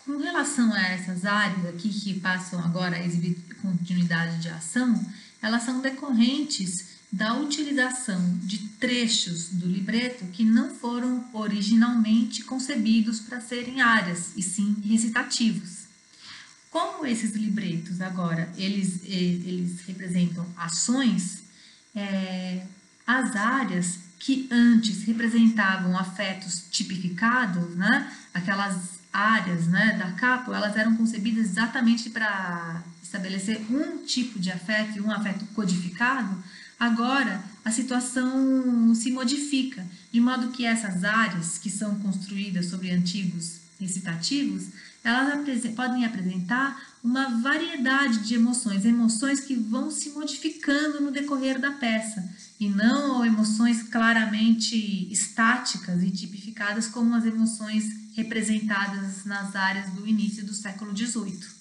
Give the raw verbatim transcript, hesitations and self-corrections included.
Com relação a essas áreas aqui que passam agora a exibir continuidade de ação, elas são decorrentes da utilização de trechos do libreto que não foram originalmente concebidos para serem áreas, e sim recitativos. Como esses libretos agora eles, eles representam ações, é, as áreas que antes representavam afetos tipificados, né, aquelas áreas, né, da capo, elas eram concebidas exatamente para estabelecer um tipo de afeto e um afeto codificado. Agora a situação se modifica, de modo que essas áreas que são construídas sobre antigos recitativos, elas apresen- podem apresentar uma variedade de emoções, emoções que vão se modificando no decorrer da peça, e não emoções claramente estáticas e tipificadas como as emoções representadas nas áreas do início do século dezoito.